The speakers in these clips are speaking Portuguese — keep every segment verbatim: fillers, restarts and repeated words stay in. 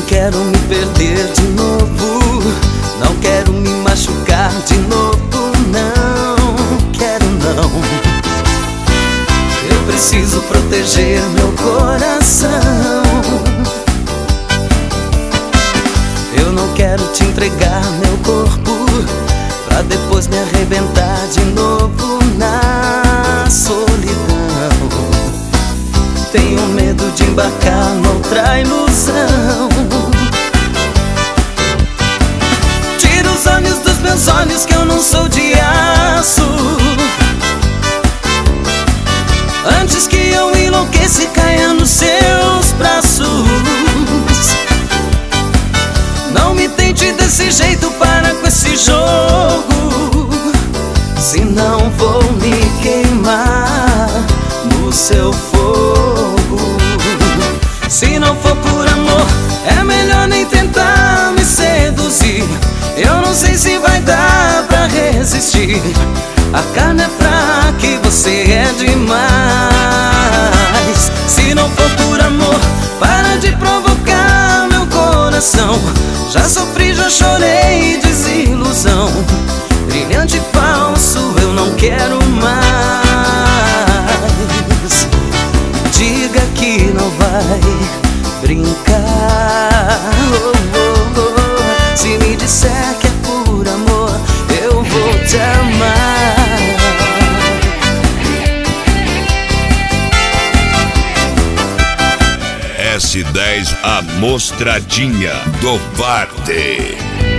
quero me perder de novo, não quero me machucar de novo, não quero não. Eu preciso proteger meu coração. Eu não quero te entregar meu corpo pra depois me arrebentar de novo na solidão. Tenho medo de embarcar noutra ilusão. Tira os olhos dos meus olhos que eu não sou de aço, antes que eu enlouqueça e caia nos seus braços. Não me tente desse jeito, para com esse jogo, senão vou me queimar no seu fogo. Se não for por amor, é melhor nem tentar me seduzir. Eu não sei se vai dar pra resistir. A carne é fraca e você é demais. Se não for por amor, para de provocar meu coração. Já sofri, já chorei, desilusão. Brilhante e falso, eu não quero mais. Diga que não vai brincar. Oh, oh, oh. Se me disser que é por amor, eu vou te amar. S dez Amostradinha do Varte.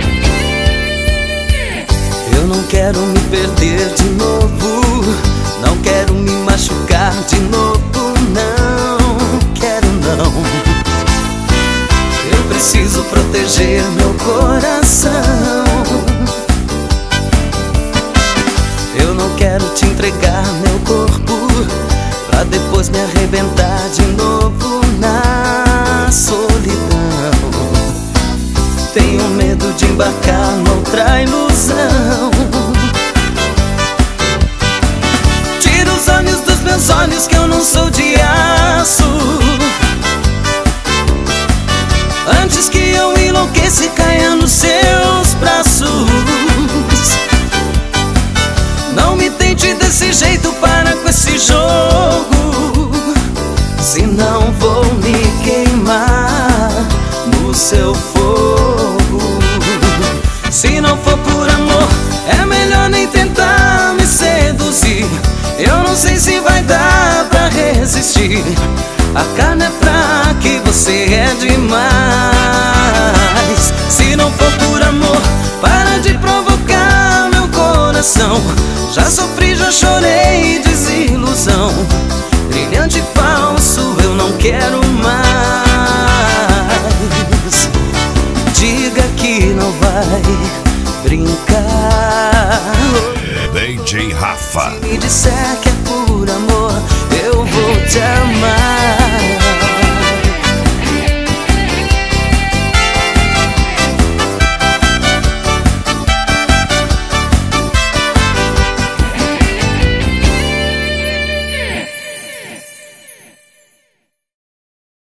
Eu não quero me perder de novo, não quero me machucar de novo, não quero não. Eu preciso proteger meu coração. Eu não quero te entregar meu corpo pra depois me arrebentar de novo na solidão. Tenho medo de embarcar noutra ilusão. Tira os olhos dos meus olhos que eu não sou de aço, antes que eu enlouqueça e caia nos seus braços. Não me tente desse jeito, para com esse jogo, senão vou me queimar no seu fogo. Se não for por amor, é melhor nem tentar me seduzir. Eu não sei se vai dar pra resistir. A carne é fraca e você é demais. Se não for por amor, para de provocar meu coração. Já sofri, já chorei, desilusão. Brilhante e falso, eu não quero mais. Diga que não vai brincar. D J Rafa. Se me disser que é